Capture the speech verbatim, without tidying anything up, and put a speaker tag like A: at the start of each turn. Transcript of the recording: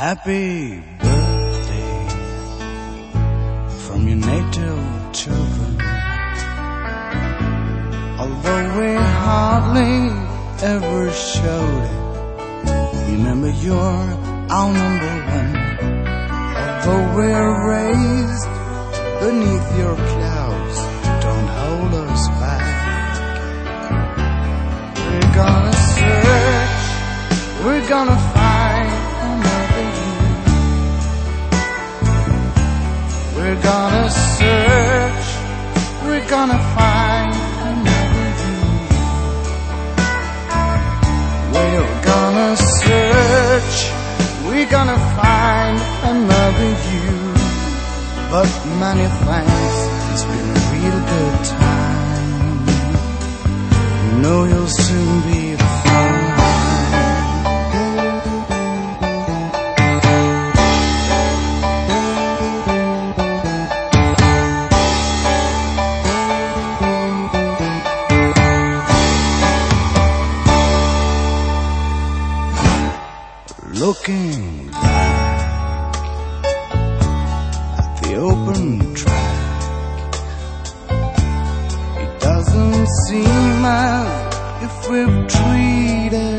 A: Happy birthday from your native children. Although we hardly ever showed it, remember you're our number one. Although we're raised beneath your clouds, don't hold us back. We're gonna search, we're gonna find another you. We're gonna search, we're gonna find another you. We're gonna search, we're gonna find another you. But many thanks, it's been a real good time. You know you'll soon be fine. Looking back at the open track, it doesn't seem as if we've treated